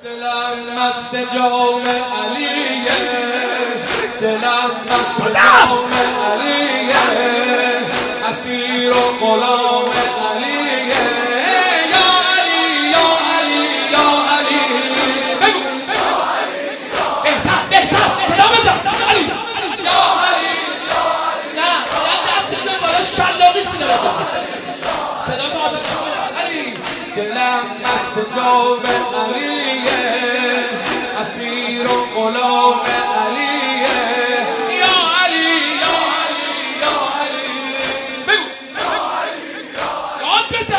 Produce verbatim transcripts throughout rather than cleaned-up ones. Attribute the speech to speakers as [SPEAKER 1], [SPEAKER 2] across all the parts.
[SPEAKER 1] دلم مست جام علیه، دلم مست جام علیه، اسیر و غلام علیه. یا علی یا علی یا علی. بگو بهتر بهتر صدا بزن. علی یا علی یا علی. نه باید دست بدن بالا شلاقی سینه بزن. صدا تو آزاد کنه. علی دلم مست جام علیه، اسیر و غلام علیه. یا علی یا علی یا علی. بگو یاد بزن.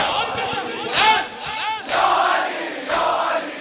[SPEAKER 1] یا علی یا علی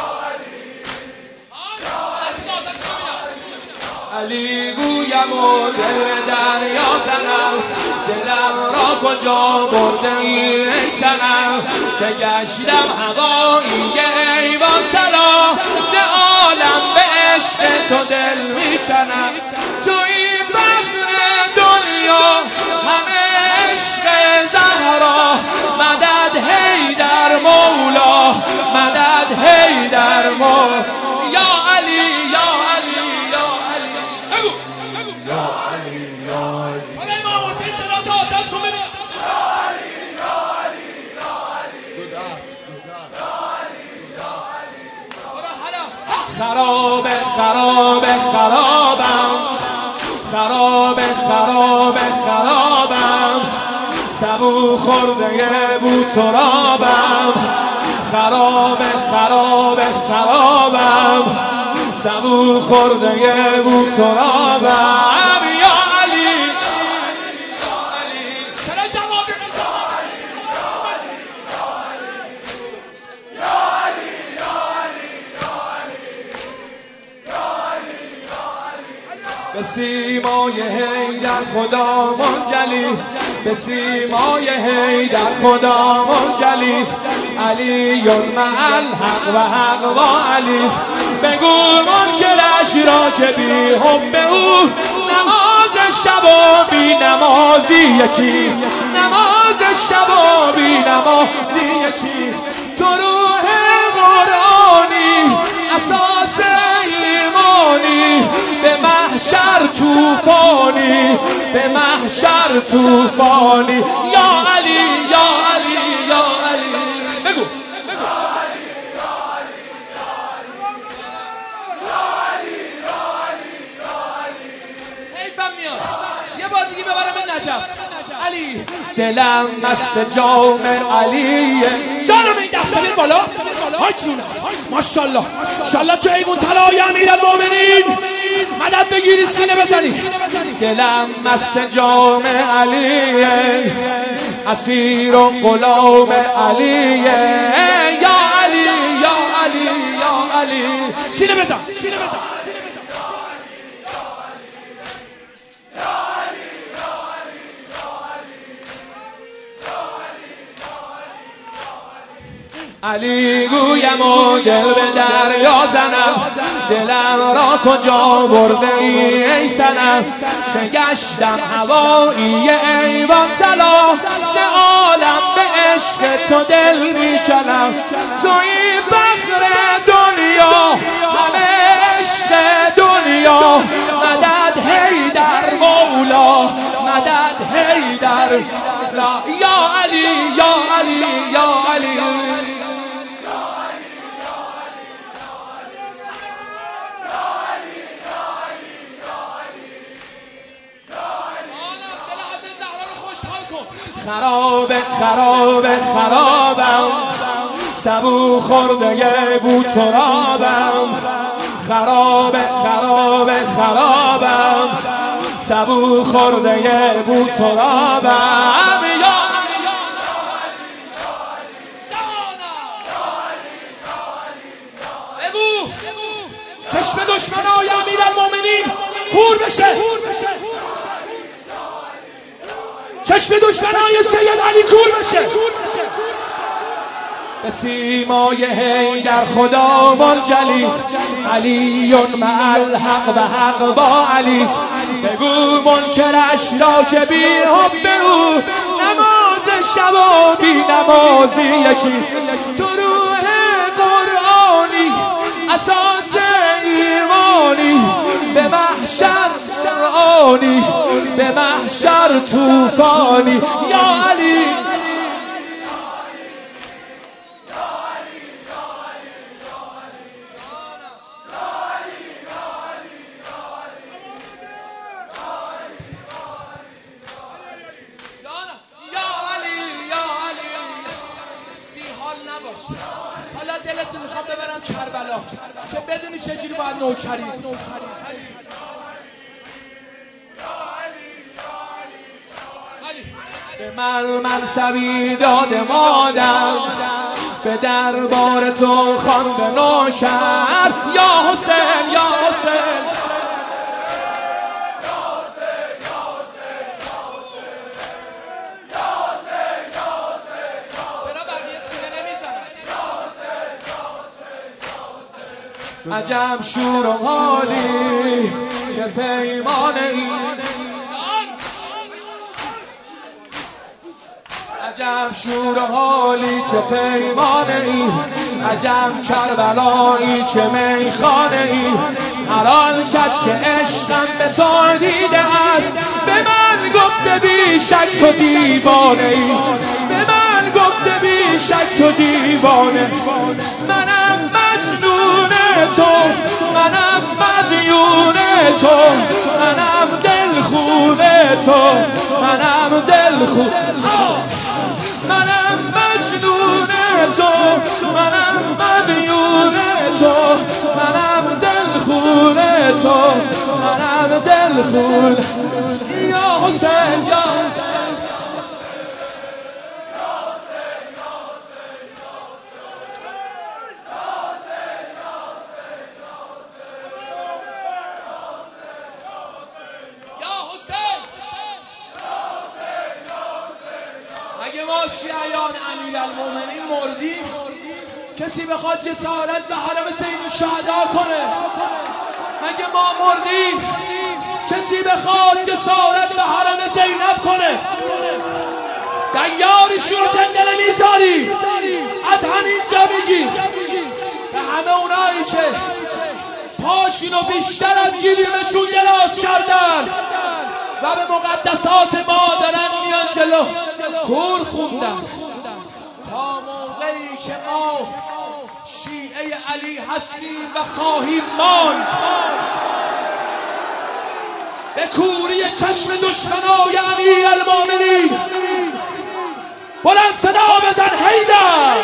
[SPEAKER 1] یا علی. علی گویم و دل به دریا زنم، دلم را کجا برده ای ای صنم، که گشتم هوایی ایوان طلا، ز عالم به عشق تو دل میکنم. توی فخر دنیا همه عشق زهرا، مدد حیدر مولا، مدد حیدر مولا. یا علی یا علی یا علی. بگو بگو یا علی یا علی. حالا امام حسین صدا تو آزاد کن ببین. یا علی یا علی یا علی. دو دست دو دست. یا علی یا علی. برو حالا. خراب خراب خرابم، خراب خراب خرابم، سبو خورده بود ترابم. خراب خراب خرابم، سبو خورده بود ترابم. یا علی یا علی. چرا جواب نمیدی؟ یا علی یا علی یا علی یا علی. به سیمای حیدر خدا منجلیس، به سیمای حیدر خدا منجلیس. علی مع الحق و حق با علیس. بگو منکرش را که بی حب او، نماز شب و بی نمازی یکیست، نماز شب و بی نمازی یکیست. تو روح قرآنی اساس ایمانی، به محشر توفانی، به محشر توفانی. یا علی یا علی یا علی. بگو بگو حیفم میاد یه بار دیگه ببرم به نجف. علی دلم مست جام علیه. جانم این دستا بیر بالا. های جونم ماشالله انشالله تو ایمون طلای امیرالمومنین مدد بگیری سینه بزنی. دلم مست جام علیه، اسیر و غلام علیه. یا علی یا علی یا علی. سینه بزن سینه بزن. علی گویم و دل به دریا زنم، دلم را کجا برده ای ای صنم، که گشتم هوایی ایوان طلا، ز عالم به عشق تو دل میکنم. توی فخر دنیا همه عشق دنیا، مدد حیدر مولا، مدد حیدر. یا علی یا علی یا علی. خراب خراب خرابم، سبو خورده بود ترابم. خراب خراب خرابم، سبو خورده بود ترابم. یا بگو چشم دشمنای امیرالمومنین کور بشه، چشم دشمنای سید علی کور بشه. به سیمای حیدر خدا منجلیس، علی مع الحق و حق با علیس. بگو منکرش را که بی حب او، نماز شب و بی نمازی یکی. تو روح قرآنی اساس ایمانی، به محشر آنی، به محشر طوفانی. یا علی حالا دلتون میخواد ببرم کربلا که بدونی چجوری باید نوکری. به من منصبی داده مادر، به دربار تو خوانده نوکر. یا حسین یا حسین عجب شور و حالی چه پیمان این، عجب شور و حالی چه پیمان این، عجب کربلایی چه میخانه این. هر آن کس که عشقم به تو دیده است، به من گفته بی شک تو دیوانه ای، به من گفته بی شک تو دیوانه. منم مجنون تو، منم مدیون تو، منم دلخون تو، منم دلخون، منم مجنون تو، منم مدیون تو، منم دلخون تو، منم دلخون. یا حسین یا حسین اگه ما شیعیان امیرالمومنین مردیم، کسی بخواد جسارت به حرم سید الشهدا کنه؟ اگه ما مردیم، کسی بخواد جسارت به حرم زینب کنه؟ دیارشون رو زنده نمیذاری؟ از همین جا میگی به همه اونایی که پاشینو بیشتر از گیریمشون دراز کردن و به مقدسات ما دارن میان جلو کور خوندن، تا موقعی که ما شیعه علی هستیم و خواهیم ماند، به کوری چشم دشمنای امیرالمومنین بلند صدا بزن حیدر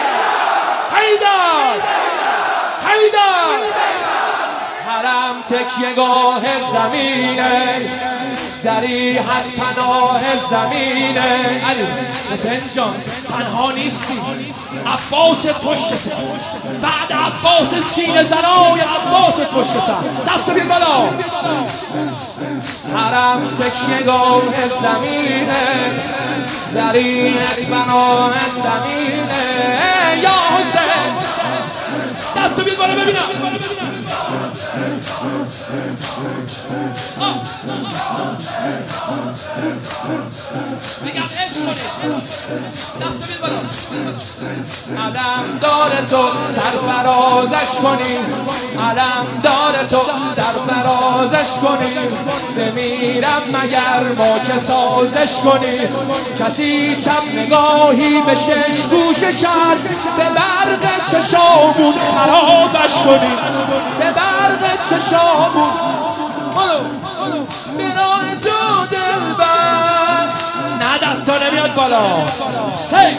[SPEAKER 1] حیدر حیدر. حرم تکیهگاه زمینه، ذریحت پناه زمینه. علی حسین جان تنها نیستی، عباس پشت سر، بعد عباس سینه زنای عباس پشت سر. دست بیر بالا. حرم تکیهگاه زمینه، ذریحت پناه زمینه. یا حسین دست بیر بالا ببینم. بگم عشق کنید، دست بید بالا. علم داره تو سرفرازش کنیم، علم داره تو سرفرازش کنیم. بمیرم مگر ما که سازش کنیم. کسی چپ نگاهی به شش گوشه کرد، به برق چشامون خرابش کنیم، به برق چشامون. به راه تو دلبر نه دستا نمیاد بالا. سی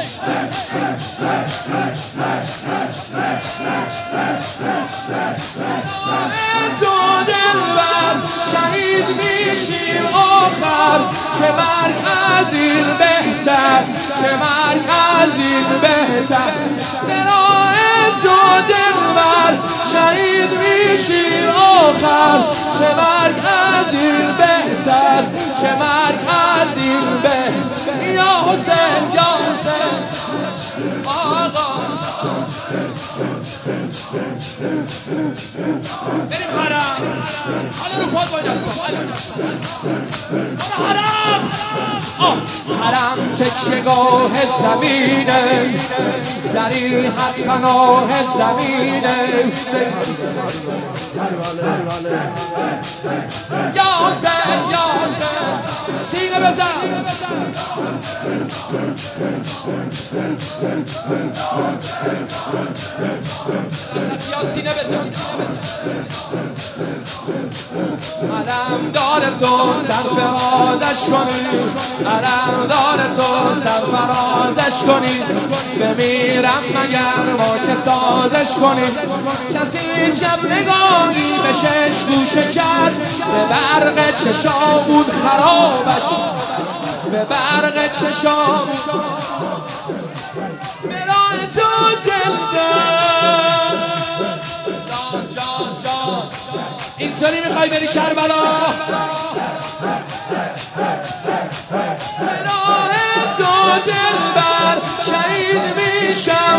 [SPEAKER 1] تو دلبر شهید میشیم آخر، چه مرگ از این بهتر، چه مرگ از این بهتر. به راه تو دلبر شهید میشیم آخر، چه مرگ از این بهتر، چه مرگ از این بهتر. یا حسین یا حسین آقا بریم حرم حالا رو پاد باید هستم حرم حرم تکشگاه زمینه ضریحت پناه زمینه یاسر یاسر سینه بزن یا سینه بزن علم دار تو سرفرازش کنی علم دار تو سرفرازش کنی بمیرم مگر ما که سازش کنی کسی شب نگاهی به شش گوشه کرد به برق چشامون خرابش به برق چشام برای تو دل در جان جان جان اینطوری میخوای بری کربلا برای تو دل بر شهید میشم